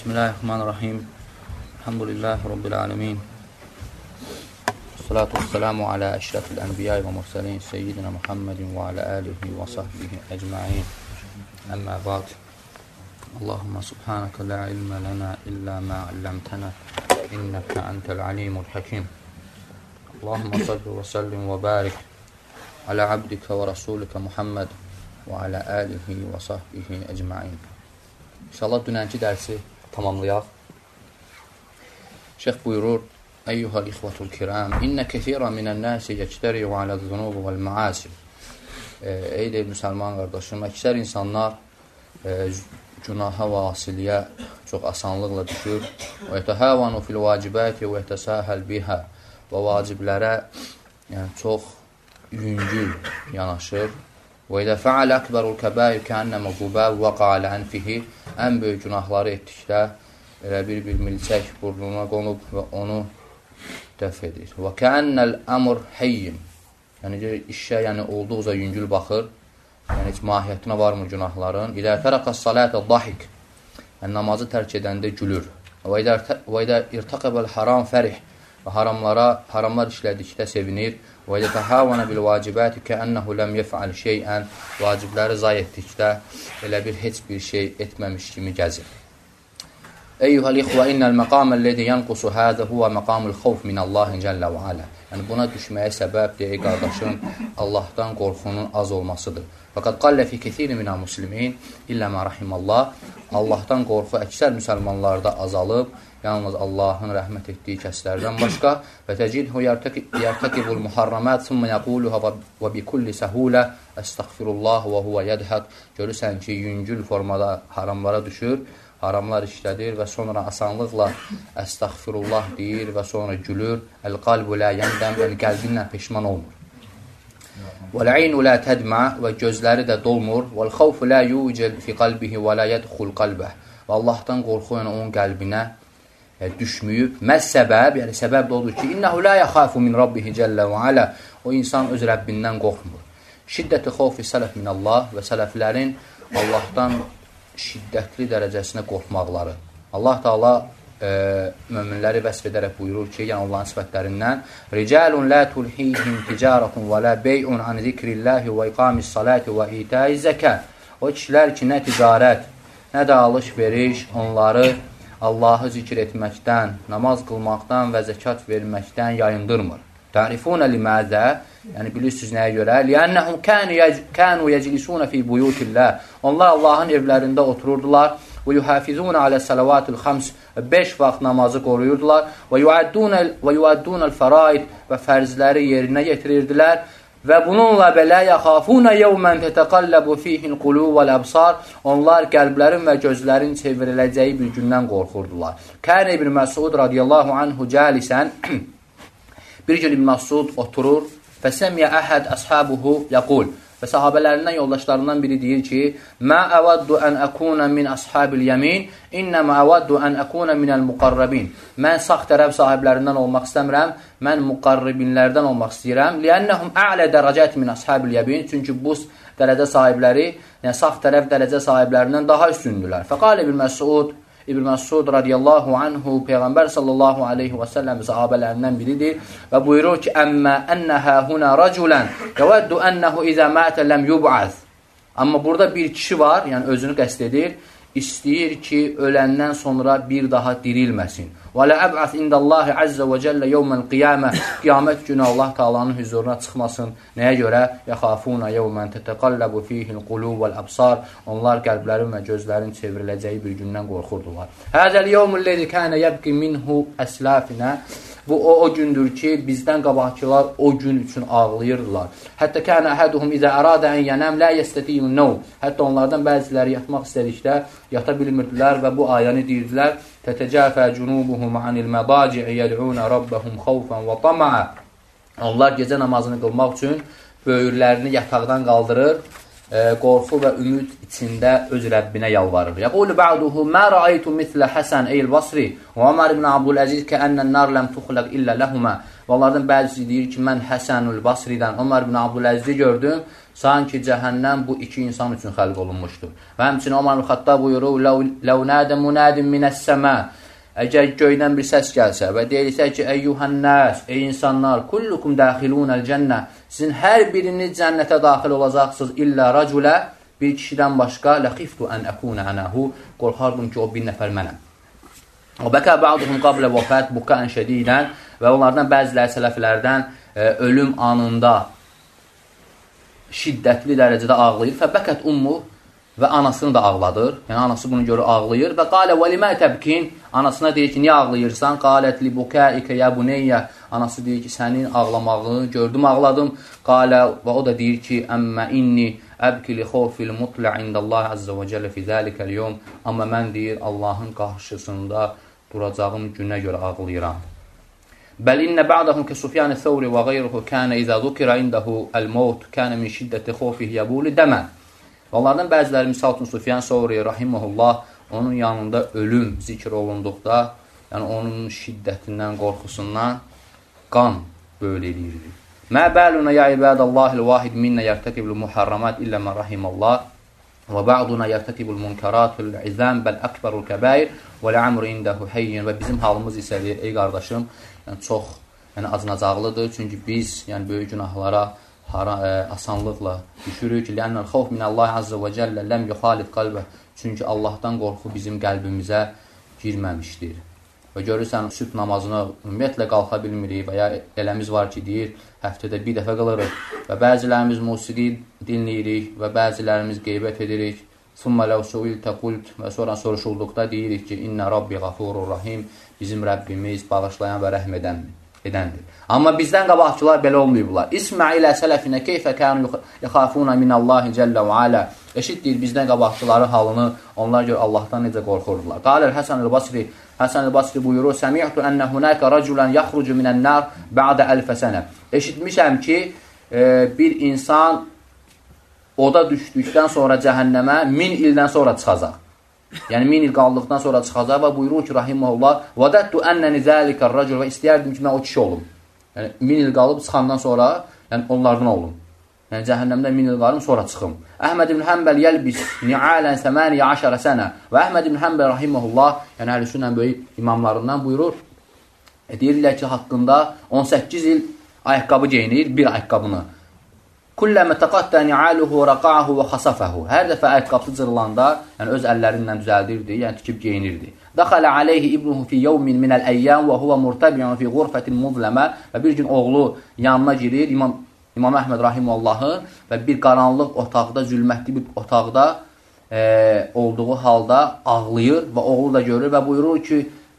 Bismillahirrahmanirrahim. Elhamdülillahi Rabbil alemin. Salatu vesselamu ala eşrefil enbiya ve murselin seyyidina Muhammedin ve ala alihi ve sahbihi ecma'in. Amma ba'd. Allahümme subhaneke la ilme lana illa ma allamtana inneke entel alimul hakim. Allahümme sallu ve sellim ve barik ala abdike ve rasulike Muhammed və alə alihi və sahbihi ecmain. İnşallah dünənki dərsi tamamlayaq. Şeyx buyurur: Eyyuhal ixvatul kiram, innə kəsirən minən-nəsi yectəri'u aləz-zunubi vəl-məasi. Ey deyil müsəlman qardaşım, əksər insanlar günaha və asiliyə çox asanlıqla düşür. Və yətəhəvanu fil-vacibəti və yətəsəhəl bihə və vaciblərə çox yüngül yanaşır. Və idə fəalə əkbərul kəbəir kənnəmə qubəv vəqa alə ənfihi. Ən böyük günahları etdikdə elə bir milçək burnuna qonub və onu dəf edir. Və kənnəl əmr heyyim. Yəni işə olduqca yüngül baxır. Yəni heç mahiyyətinə varmır günahların. İdə tərəqəs salətə dahik. Yəni namazı tərk edəndə gülür. Və idə irtəqəbəl haram fərih. Və haramlar işlədikdə sevinir. Və idə təhəvənə bil vacibəti kəənnəhu ləm yefəal şeyən. Vacibləri zay etdikdə elə bir heç bir şey etməmiş kimi gəzir. Eyyuhəl ixvə innəl məqaməlləzi yanqusu həzə huvə məqamül xovf minəllahi cəllə və alə. Yəni buna düşməyə səbəb deyək qardaşım, Allahdan qorxunun az olmasıdır. Fəqad qallə fi kəsiri minə muslimin illə mə rahimallah. Allahdan qorxu əksər müsəlmanlarda azalıb, yalnız Allahın rəhmət etdiyi kəslərdən başqa. Və təcidhu yərtəkibul muharramət sümmə yəquluha və bikulli səhulə əstəğfirullah və huvə yədhəd. Görürsən ki, yüngül formada haramlara düşür, haramlar işlədir və sonra asanlıqla əstəğfirullah deyir və sonra gülür. Əl-qalbu lə yəndəm, yəni qəlbinlə peşman olmur. وَالْعَيْنُ لَا تَدْمَعْ və gözləri də dolmur. وَالْخَوْفُ لَا يُوجَلْ فِي قَلْبِهِ وَلَا يَدْخُلْ قَلْبَهِ Və Allahdan qorxu onun qəlbinə düşməyib. Məz səbəb, yəni səbəb də odur ki, İnnəhu lā yəxafu min rabbihi cəllə və alə. O insan öz Rəbbindən qorxmur. Şiddəti xovfi sələf minəllah və sələflərin Allahdan şiddətli dərəcəsinə qorxmaqları. Allah Teala möminləri vəsf edərək buyurur ki, yəni Allahın sifətlərindən Ricalun la tulhihim ticaratun və la bey'un an zikrillahi və iqamis salati və itaiz zəkə. O kişilər ki, nə ticarət, nə də alış-veriş onları Allahı zikr etməkdən, namaz qılmaqdan və zəkat verməkdən yayındırmır. Tərifunə liməzə, yəni bilirsiniz nəyə görə? Liənnəhum kənu yəclisunə fi buyutillah. Onlar Allahın evlərində otururdular. Və yuhafizunə alə sələvatil xams. 5 vaxt namazı qoruyurdular. Və yuəddunəl fəraid və fərzləri yerinə yetirirdilər. Və bununla belə yaxafunə yevmən tətəqalləbu fihil qulu vəl əbsar. Onlar qəlblərin və gözlərin çevriləcəyi bir gündən qorxurdular. Kənə İbn Məsud radiyallahu anhu cəlisən. Bir gün İbn Məsud oturur. Fəsəmiyə əhəd əshabuhu yəqul. Və sahabələrindən, yoldaşlarından biri deyir ki, Mə əvəddu ən əkunə min əshabil yəmin, innəmə əvəddu ən əkunə minəl müqarrabin. Mən sağ tərəf sahiblərindən olmaq istəmirəm, mən müqarribinlərdən olmaq istəyirəm. Liənnəhum ə'lə dərəcət min əshabil yəmin. Çünki bu dərəcə sahibləri, yəni sağ tərəf dərəcə sahiblərindən daha üstündülər. Fəqal İbn Məsud radiyallahu anhu Peyğəmbər sallallahu aleyhi və səlləm sahabələrindən biridir və buyurur ki, Əmmə ənəhə huna raculən yəvəddu ənəhu izə mətə ləm yub'az. Amma burada bir kişi var, yəni özünü qəsd edir, istəyir ki, öləndən sonra bir daha dirilməsin. Və lə əb'əz indəllahi əzzə və cəllə yevməl qiyamə. Qiyamət günü Allah Taala'nın huzuruna çıxmasın. Nəyə görə? Yəxafuna yevmən tətəqalləbu fihil qulu vəl əbsar. Onlar qəlblərin və gözlərin çevriləcəyi bir gündən qorxurdular. Həzəl yevmüllezi kənə yəbqi minhu əsləfinə. Bu o gündür ki, bizdən qabaqçılar o gün üçün ağlayırdılar. Hətta kənə əhəduhum izə əradə ən yənəm lə yəstətiyun nəv. Hətta onlardan bəziləri yatmaq istədikdə yata bilmirdilər və bu ayəni deyirdilər. Tətəcəfə cunubuhum anil mədaci'i yəd'unə rabbəhum xavfən və tama'a. Onlar gecə namazını qılmaq üçün böyürlərini yataqdan qaldırır, qorxu və ümid içində öz Rəbbinə yalvarır. Yəqulu ba'duhu mə rəaytu mislə Həsən eyl Basri və Ömər ibn Abdüləziz kəənnən nar ləm tuxləq illə ləhumə. Və onlardan bəzisi deyir ki, mən Həsənül Basridən Ömər ibn Abdüləzizi gördüm. Sanki cəhənnəm bu iki insan üçün xəlq olunmuşdur. Və həmçinin Ömər ibn Xattab buyurur, "Ləv nadə munadin minəs-səma." Əgər göydən bir səs gəlsə və deyilsə ki, "Əyyuhan-nas, ey insanlar, kullukum daxilunəl-cənnə." Sizin hər biriniz cənnətə daxil olacaqsınız illə raculə, bir kişidən başqa, "Ləxiftu ən əkunə ənəhu." Qorxardım ki, o bir nəfər mənəm. O bəkə ba'duhum qablə vəfat bukan şədidən və onlardan bəziləri sələflərdən ölüm anında şiddətli dərəcədə ağlayır. Fəbəkət ummu və anasını da ağladır. Yəni anası bunu görür ağlayır və qalə və limə təbkin, anasına deyir ki, niyə ağlayırsan? Qalət li bukaikə ya buneyyə. Anası deyir ki, sənin ağlamağını gördüm, ağladım. Qalə və o da deyir ki, əmmə inni əbki li xofil mutlə indəllahi azza və cəllə fi zəlikəl yom. Amma mən deyir, Allahın qarşısında duracağım günə görə ağlayıram. Bəl innə ba'dahum ki Sufyan-ı Thawri və qeyruhu kənə izə zukira indahu əl-mavt kənə min şiddəti xofih yəbuli dəmən. Onlardan bəziləri, misal üçün Sufyan Thawri rahiməhullah, onun yanında ölüm zikr olunduqda, yəni onun şiddətindən, qorxusundan qan böyle eləyirdi. Mə bəluna ya ibadallahil vahid minnə yərtəkibul muharramat illə mən rahimallah və ba'duna yərtəkibul munkaratül izəm bəl əkbərul kəbəir və lə'amru indəhu heyyin. Və bizim halımız isə, ey qardaşım, yəni çox acınacaqlıdır. Çünki biz böyük günahlara asanlıqla düşürük. Lənnəl xawf minəllahi azza və cəllə ləm yuxalif qalbə. Çünki Allahdan qorxu bizim qəlbimizə girməmişdir. Və görürsən, sübh namazına ümumiyyətlə qalxa bilmirik və ya eləmiz var ki, deyir, həftədə bir dəfə qılırıq və bəzilərimiz musiqi dinləyirik və bəzilərimiz qeybət edirik. Summa ləv suiltə qult və sonra soruşulduqda deyirik ki, innə Rabbi qafurur rahim, bizim Rəbbimiz bağışlayan və rəhm edəndir. Amma bizdən qabaqçılar belə olmayıblar. İsmə ilə sələfinə keyfə kənu yəxafuna minəllahi cəllə və alə. Eşitdir bizdən qabaqçıların halını, onlar gör Allahdan necə qorxurdular. Qaləl Həsən el-Basri buyurur, Səmi'tu ənə hunəkə rəculən yaxrucu minən-nar bə'də əlfə sənə. Eşitmişəm ki, bir insan oda düşdükdən sonra cəhənnəmə 1000 ildən sonra çıxacaq. Yəni 1000 il qaldıqdan sonra çıxacaq və buyurur ki, rahiməhullah, vədəttu ənəni zəlikər rəcul və istəyərdim ki, mən o kişi olum. Yəni 1000 il qalıb çıxandan sonra, yəni onlardan olum. Yəni cəhənnəmdə 1000 il qalım, sonra çıxım. Əhməd ibn Həmbəl yəlbis ni'alən 18 sənə və Əhməd ibn Həmbəl rahiməhullah, yəni əhlüsünnə böyük imamlarından buyurur, deyirlər ki, haqqında 18 il ayaqqabı geyinir, bir ayaqqabını. Kulləmə təqatdə ni'aluhu rəqa'ahu və xasafəhu. Hər dəfə ayaqqabı cırılanda, yəni öz əllərindən düzəldirdi, yəni tikib geyinirdi. Dəxələ aleyhi ibnuhu fi yevmin minəl əyyəm və huvə murtabiyyən fi qurfətin muzləmə. Və bir gün oğlu yanına girir, İmam Əhməd rahiməllahın və bir qaranlıq otaqda, zülmətli bir otaqda olduğu halda ağlayır və oğlu da görür və buyurur ki,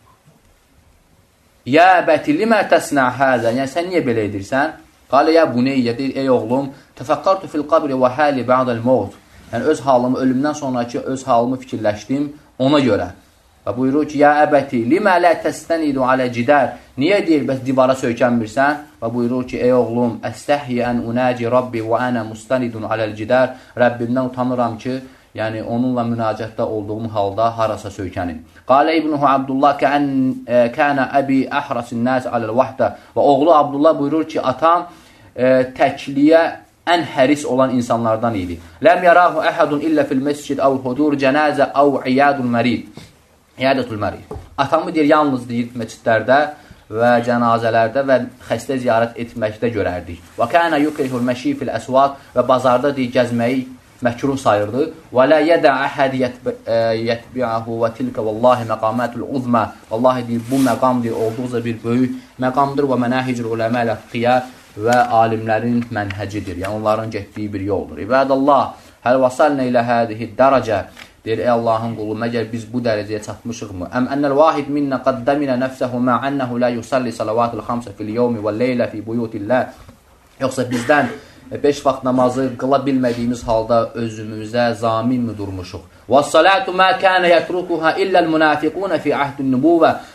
Yə bəti limə təsnə həzə, yəni sən niyə belə edirsən? Qalə ya buneyyə, deyir, ey oğlum, təfəqqartu fil qabri və həli bə'dəl mavt. Yəni öz halımı, ölümdən sonraki öz halımı fikirləşdim ona görə. Və buyurur ki, ya əbəti, limə lə təstənidu alə cidər. Niyə deyir, bəs divara söykənmirsən? Və buyurur ki, ey oğlum, əstəhiyyən unəci Rabbi və ənə mustanidun aləl cidər. Rəbbimdən utanıram ki, yəni onunla münacətdə olduğum halda harasa söykənim. Qalə İbnuhu Abdullah kənə əbi əhrasin nəs aləl vahdə. Və oğlu Abdullah buyurur ki, atam təkliyə ən həris olan insanlardan idi. Ləm yarahu əhədun illə fil məscid əv hudur cənəzə əv iyədul mərid. Atamı deyir, yalnız deyir, məscidlərdə və cənazələrdə və xəstə ziyarət etməkdə görərdik. Və kənə yukrihul məşi fil əsvad və bazarda deyir, gəzməyi məkruh sayırdı. Və lə yedə əhəd yətbi'ahu və tilkə vallahi məqamatul uzmə. Vallahi deyir, bu məqam deyir, olduqca bir böyük məqamdır və mənəhicul uləmə ilə qiyyə və alimlərin mənhəcidir. Yəni onların getdiyi bir yoldur. İbadallah, həl vasalnə ilə hədihi dərəcə. Deyir, ey Allahın qulu, məgər biz bu dərəcəyə çatmışıqmı? Əm ənəl vahid minnə qaddəminə nəfsəhu mə ənəhu lə yusalli salavatul xamsə fil yevmi və leylə fi buyutillah. Yoxsa bizdən 5 vaxt namazı qıla bilmədiyimiz halda özümüzə zamin mi durmuşuq? وَالصَّلَاتُ مَا كَانَ يَتْرُكُهَا إِلَّا الْمُنَافِقُونَ فِي عَهْدِ النُّبُوَّةِ.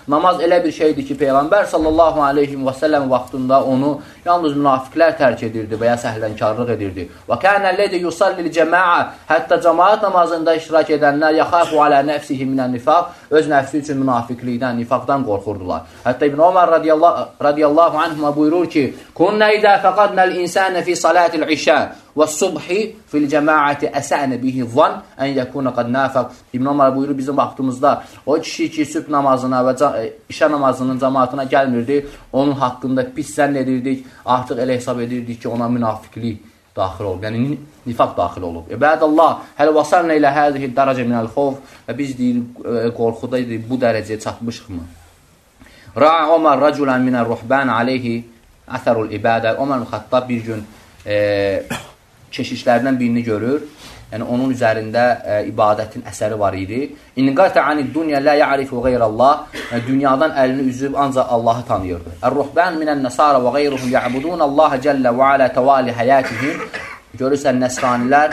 Namaz elə bir şeydir ki, Peyğəmbər sallallahu aleyhi və səlləm vaxtında onu yalnız münafiqlər tərk edirdi və ya səhlənkarlıq edirdi. Və kənəllədi yusallil cəmaə, hətta cəmaət namazında iştirak edənlər yaxafu alə nəfsihi minən nifaq, öz nəfsi üçün münafiqlikdən, nifaqdan qorxurdular. Hətta İbn Ömər radiyallahu anhuma buyurur ki, kunnə idə fəqadnəl insənə fi salatil işə və subhi fil cəmaəti əsənə bihi zan ən yəkuna qad nafaq. İbn Ömər buyurur, bizim vaxtımızda o kişi ki, sübh namazına və işə namazının cəmaatına gəlmirdi, onun haqqında pis zənn edirdik, artıq elə hesab edirdik ki, ona münafiqlik daxil olub, yəni nifaq daxil olub. İbadallah, hələ vasalna ilə həzihi dərəcə minəl xovf və biz deyirik, qorxuda bu dərəcəyə çatmışıqmı? Ra'a Ömər rəculən minəl ruhbən aleyhi əsərul ibadə. Ömər Xattab bir gün keşişlərdən birini görür. Yəni, onun üzərində ibadətin əsəri var idi. İnqatə anid dünya la ya'rifu qeyrəllah. Dünyadan əlini üzüb ancaq Allahı tanıyırdı. Ər-ruhbən minən nəsara və qeyruhum ya'budun Allah cəllə və alə təvali həyatihim. Görürsən, nəsranilər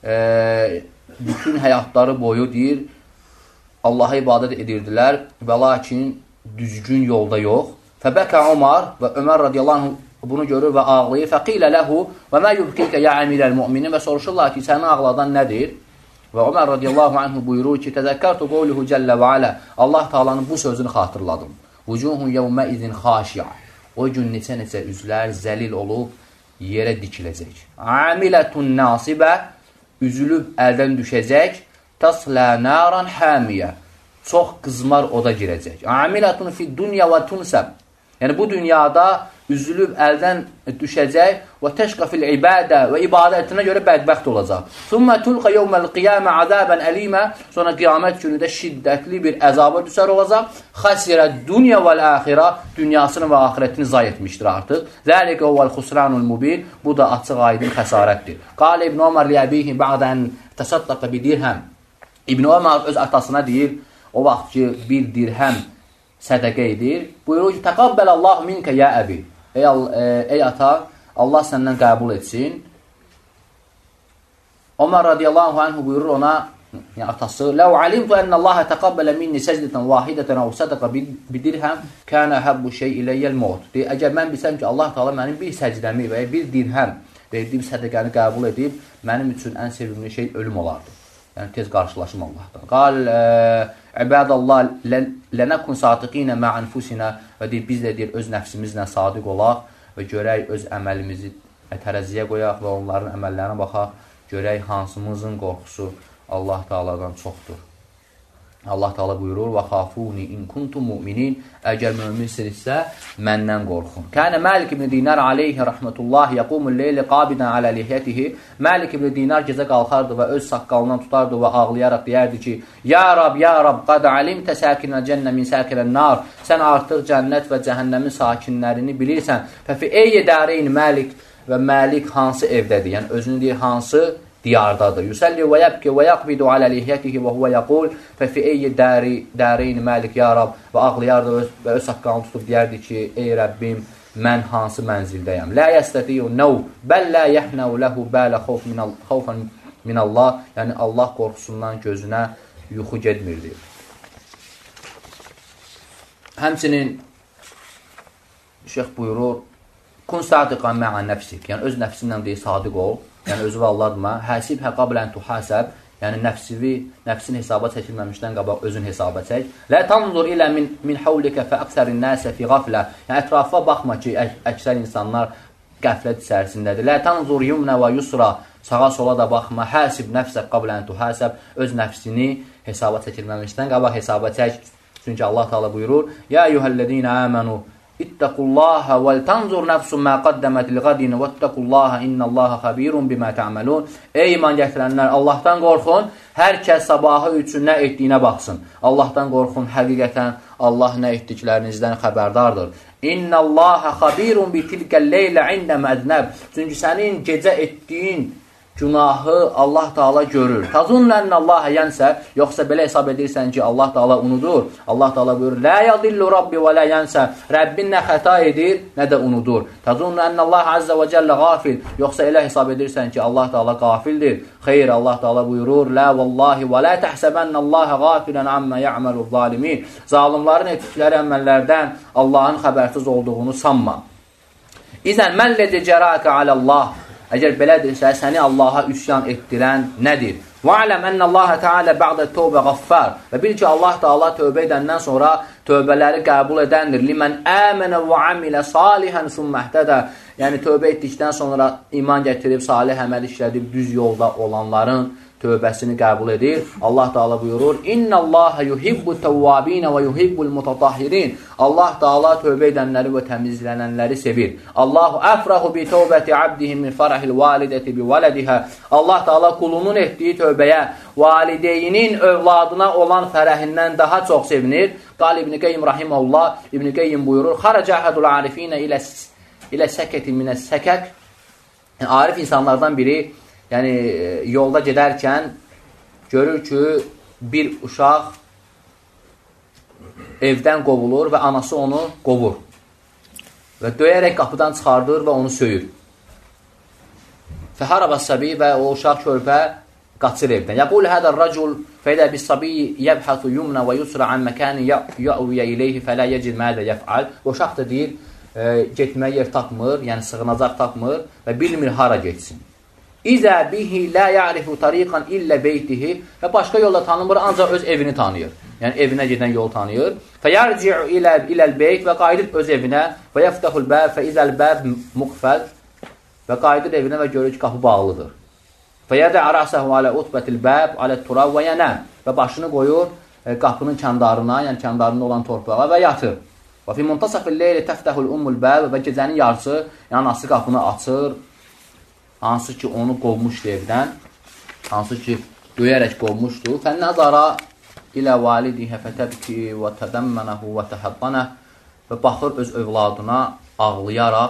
bütün həyatları boyu deyir, Allaha ibadət edirdilər və lakin düzgün yolda yox. Fəbəkə Ömər və Ömər radiyallahu anh bunu görür və ağlayır. Fəqilə ləhu və mə yubkikə ya əmirəl müminin və soruşurlar ki, səni ağladan nədir? Və Ömər radiyallahu anh buyurur ki, təzəkkərtu qovluhu cəllə və alə. Allah Taala'nın bu sözünü xatırladım. Vucuhun yevmə izin xaşi'a. O gün neçə-neçə üzlər zəlil olub yerə dikiləcək. Amilətun nasibə, üzülüb əldən düşəcək. Taslə naran həmiyə, çox qızmar oda girəcək. Amilətun fi dünya və tunsəb, yəni bu dünyada üzülüb əldən düşəcək və təşqa fil ibadə və ibadətinə görə bədbəxt olacaq. Thumma tulqa yawmal qiyamə azabən əlimə, sonra qiyamət günündə şiddətli bir əzaba düşər olacaq. Xasirə dünya vəl axirə, dünyasını və axirətini zay etmişdir artıq. Zəlikə huval xusranul mubin, bu da açıq aydın xəsarətdir. Qal İbn Ömər li əbihi ba'dən təsaddaqa bi dirhəm. İbn Ömər öz atasına deyir, o vaxt ki bir dirhəm sədəqə edir. Buyurur ki, təqabbəlallahu minkə ya əbi. Ey ata, Allah səndən qəbul etsin. Ömər radiyallahu anhu buyurur ona, yəni atası, ləv alimtu ənə Allahə təqabbələ minni səcdətən vahidətən əv sədəqə bidirhəm kənə həbbu şey iləyyəl mot. Əgər mən bilsəm ki, Allah Teala mənim bir səcdəmi və bir dirhəm verdiyim sədəqəni qəbul edib, mənim üçün ən sevimli şey ölüm olardı. Yəni, tez qarşılaşım Allahdan. Qal, ibadallah, lənəkun sadiqinə mə anfusinə və deyir, biz də deyir, öz nəfsimizlə sadiq olaq və görək öz əməlimizi tərəziyə qoyaq və onların əməllərinə baxaq, görək hansımızın qorxusu Allah Teala'dan çoxdur. Allah Teala buyurur, və xafuni in kuntum müminin, əgər möminsinizsə, məndən qorxun. Kənə Məlik ibn Dinar aleyhi rəhmətullah yəqumul leyli qabidən alə lihyətihi. Məlik ibn Dinar gecə qalxardı və öz saqqalından tutardı və ağlayaraq deyərdi ki, Ya Rab, qad alimtə səkinə cənnə min səkinə nar. Sən artıq cənnət və cəhənnəmin sakinlərini bilirsən. Fəfi eyyə dərin Məlik və Məlik hansı evdədir? Yəni, özünü deyir, hansı diyardadır. Yusalli və yəbki və yəqbidu alə lihyətihi və huvə yəqul fəfi eyyi dərin Məlik ya Rab və ağlayardı və öz saqqalını tutub deyərdi ki, ey Rəbbim, mən hansı mənzildəyəm? Lə yəstədiyu nəv, bəl lə yəhnəv ləhu bələ xovfən minallah, yəni Allah qorxusundan gözünə yuxu gedmirdi. Həmçinin şeyx buyurur, kun sadiqan mə'ə nəfsik, yəni öz nəfsindən deyil, sadiq ol. Yəni, özü valladma, həsib həqabilən tuhasəb, yəni nəfsin hesaba çəkilməmişdən qabaq özün hesaba çək. Lə tanzur ilə min havlikə fə əksərin nəsə fi qaflə, yəni ətrafa baxma ki, əksər insanlar qəflət içərisindədir. Lə tanzur yumnə və yusra, sağa sola da baxma, həsib nəfsə qabilən tuhasəb, öz nəfsini hesaba çəkilməmişdən qabaq hesaba çək. Çünki Allah Teala buyurur, Ya eyyuhəllədinə əmənu, İttəqullaha vəl tanzur nəfsun mə qaddəmət liqadin və ittəqullaha innallaha xabirun bimə tə'məlun. Ey iman gətirənlər, Allahdan qorxun, hər kəs sabahı üçün nə etdiyinə baxsın. Allahdan qorxun, həqiqətən Allah nə etdiklərinizdən xəbərdardır. İnnallaha xabirun bitilkəl leylə ində mədnəb. Çünki sənin gecə etdiyin günahı Allah Taala görür. Tazunnennallaha yansa, yoxsa belə hesab edirsən ki, Allah Taala unudur. Allah Taala buyurur: "La yadillu rabbi və la yansa." Rəbbin nə xəta edir, nə də unudur. Tazunnennallaha azza və cəllə gafil, yoxsa elə hesab edirsən ki, Allah Taala gafildir. Xeyr, Allah Taala buyurur: "La vallahi və la tahsabannallaha gafilan amma ya'malul zalimin." Zalimlərin etdikləri əməllərdən Allahın xəbərsiz olduğunu sanma. İzən məllezi cəraka alallah. Əgər belədirsə, səni Allaha üsyan etdirən nədir? وَعْلَمْ أَنَّ اللّٰهَ تَعَالَى بَعْدَ التَّوْبَ غَفَّارِ. Və bil ki, Allah Taala tövbə edəndən sonra tövbələri qəbul edəndir. لِمَنْ آمَنَ وَعَمِلَ صَالِحًا ثُمَّ اهْتَدَى. Yəni, tövbə etdikdən sonra iman gətirib, salih əməl işlədib, düz yolda olanların tövbəsini qəbul edir. Allah Taala buyurur: "İnnallaha yuhibbut tawwabin və yuhibbul mutatahhirin." Allah Taala tövbə edənləri və təmizlənənləri sevir. Allahu afrahu bi tawbati abdihi min farahil validati bi waladiha. Allah Taala kulunun etdiyi tövbəyə valideynin övladına olan fərəhindən daha çox sevinir. Qal İbn Qayyim rahimehullah, İbn Qayyim buyurur: "Xaraca ahadul arifina ilə sakati min sakak." Arif insanlardan biri yəni yolda gedərkən görür ki, bir uşaq evdən qovulur və anası onu qovur. Və döyərək qapıdan çıxardır və onu söyür. Fəharabas-sabi və o uşaq körpə qaçır evdən. Yaqul hadar racul fəidə bis-sabi yebhasu yumna və yusra an makan ya'wiya ilayhi fala yecid ma yef'al. O uşaq da deyir, getməyə yer tapmır, yəni sığınacaq tapmır və bilmir hara getsin. İzə bihi la ya'rifu tariqan illə beytihi. Və başqa yolla tanımır, ancaq öz evini tanıyır. Yəni evinə gedən yolu tanıyır. Fəyarci'u iləl beyt və qayıdır öz evinə. Və yəftəhul bəb fə izəl bəb muqfəl. Və qayıdır evinə və görür ki, qapı bağlıdır. Fəyədə arasəhu alə utbətil bəb alə turab və yənəm. Və başını qoyur qapının kəndarına, yəni kəndarında olan torpağa və yatır. Və fi muntasafil leyli təftəhul ummul bəb. Və gecənin yarısı, yəni anası qapını açır. Hansı ki, onu qovmuşdu evdən, hansı ki, döyərək qovmuşdu. Fənnəzara ilə validihə fətəbki və tədəmmənəhu və təhəbbənəh. Və baxır öz övladına ağlayaraq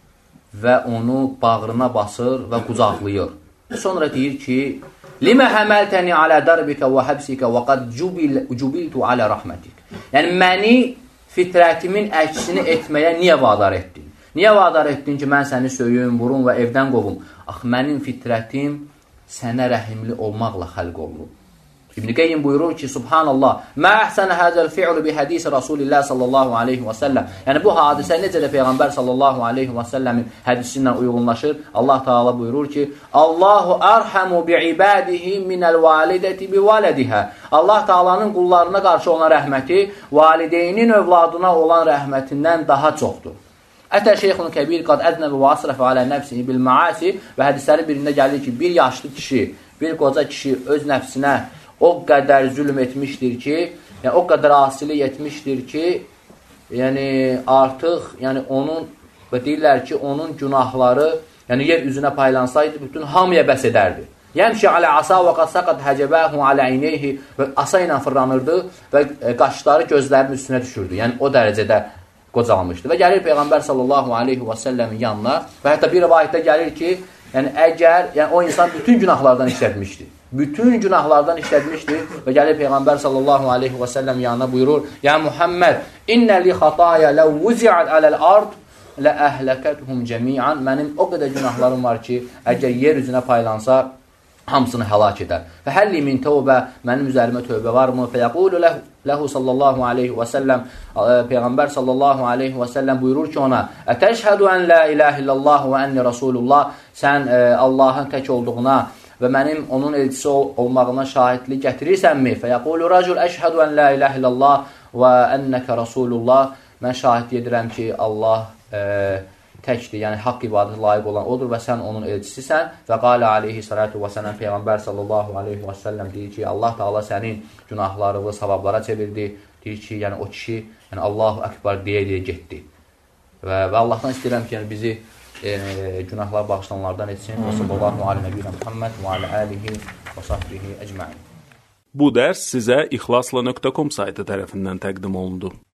və onu bağrına basır və qucaqlayır. Sonra deyir ki, Limə həməltəni alə dərbikə və həbsikə və qad cubiltu alə rəhmətik. Yəni, məni fitrətimin əksini etməyə niyə vadar etdin? Niyə vadar etdin ki, mən səni söyüm, vurum və evdən qovum? Axı, mənim fitrətim sənə rəhimli olmaqla xəlq olunub. İbn Qayyim buyurur ki, Subhanallah, mə əhsənə həzəl fi'lu bi hədisi Rasulillah sallallahu aleyhi və səlləm. Yəni, bu hadisə necə də Peyğəmbər sallallahu aleyhi və səlləmin hədisi ilə uyğunlaşır. Allah Taala buyurur ki, Allahu ərhəmu bi ibadihi minəl validəti bi valədihə. Allah Taalanın qullarına qarşı olan rəhməti valideynin övladına olan rəhmətindən daha çoxdur. Ətə şeyxun kəbir qad ədnəbi və asrəfə alə nəfsihi bil maasi. Və hədislərin birində gəlir ki, bir yaşlı kişi, bir qoca kişi öz nəfsinə o qədər zülm etmişdir ki, yəni o qədər asilik etmişdir ki, yəni artıq, yəni onun və deyirlər ki, onun günahları, yəni yer üzünə paylansaydı, bütün hamıya bəs edərdi. Yəmşi alə asa və qad saqat həcəbəhu alə ineyhi və asa ilə fırlanırdı və qaşları gözlərinin üstünə düşürdü. Yəni o dərəcədə qocalmışdı. Və gəlir Peyğəmbər sallallahu aleyhi və səlləmin yanına və hətta bir rivayətdə gəlir ki, yəni əgər, yəni o insan bütün günahlardan işlətmişdi. Bütün günahlardan işlətmişdi və gəlir Peyğəmbər sallallahu aleyhi və səlləm yanına buyurur, Ya Muhammed, innə li xataya ləv vuzi'at aləl ard lə əhləkəthum cəmi'an. Mənim o qədər günahlarım var ki, əgər yer üzünə paylansa, hamısını həlak edər. Və həlli min tövbə, mənim üzərimə tövbə varmı? Fəyəqulu ləhu sallallahu aleyhi və səlləm, Peyğəmbər sallallahu aleyhi və səlləm buyurur ki ona, Ətəşhədu ən la iləhə illallah və ənni rasulullah, sən Allahın tək olduğuna və mənim onun elçisi olmağına şahidlik gətirirsənmi? Fəyəqulu racul əşhədu ən la iləhə illallah və ənnəkə rasulullah, mən şahidlik edirəm ki, Allah təkdir, yəni haqq ibadət layiq olan odur və sən onun elçisisən. Və qalə aleyhi salatu və sələm, Peyğəmbər sallallahu aleyhi və səlləm deyir ki, Allah Taala sənin günahlarını savablara çevirdi. Deyir ki, yəni o kişi yəni Allahu Əkbar deyə getdi. Və Allahdan istəyirəm ki, yəni bizi günahlar bağışlanlardan etsin. Və sallallahu aleyhi və Muhammed və alə alihi və sahbihi əcməin. Bu dərs sizə ixlasla.com saytı tərəfindən təqdim olundu.